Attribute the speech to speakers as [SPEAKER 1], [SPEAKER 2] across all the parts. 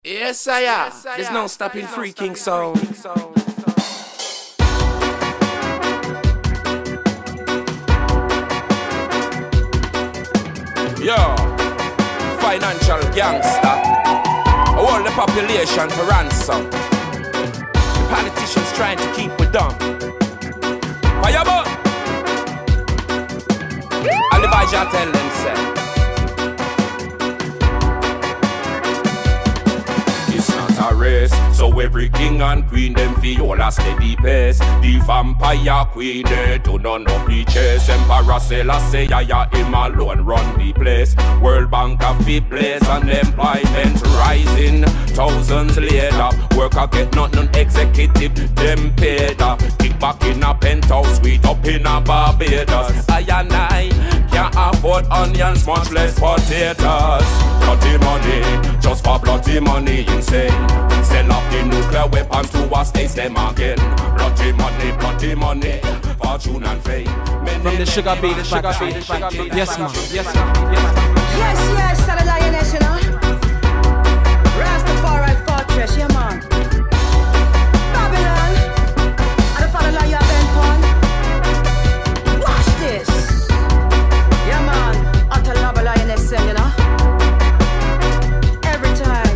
[SPEAKER 1] Yes, I am. There's no stopping freaking sound. Yo, financial gangster. I want the population to ransom. The politicians trying to keep it dumb. Fireball! Alibaja tell them, say. A race, so every king and queen them feel a steady pace. The vampire queen they do none of the chase. Emperor Selassie, yeah, him alone run the place. World Bank have the place and employment rising. Thousands later, worker get nothing executive, them paid up. Kick back in a penthouse suite up in a Barbados. I and I can't afford onions, much less potatoes. Bloody money, just for bloody money, insane. Sell up the nuclear weapons to us, they them again. Bloody money, fortune and fame.
[SPEAKER 2] From the sugar beat, yes man, yes man,
[SPEAKER 3] yes, the lioness, you know. Rastafari fortress, yeah man. Babylon, and the father lion Ben Pon. Watch this, yeah man. Utter love lioness, you know. Every time.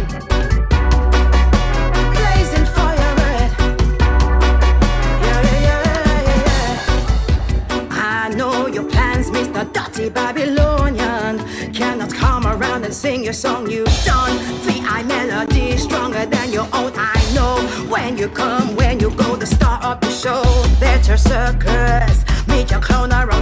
[SPEAKER 3] Mr. Dirty Babylonian cannot come around and sing your song you've done. Three-eye melody stronger than your own. I know when you come, when you go, the star of the show. That's your circus. Meet your clown around.